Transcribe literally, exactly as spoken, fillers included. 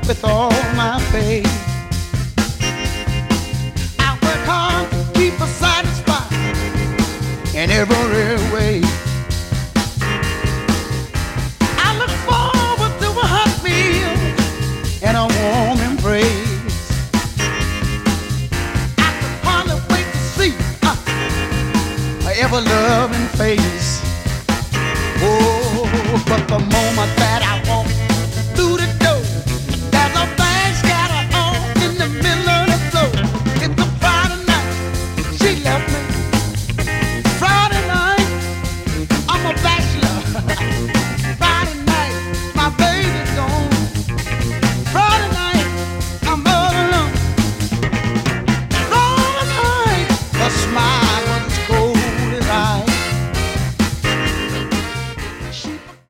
with all my faith. I work hard to keep her satisfied in every way. I look forward to a hot meal and a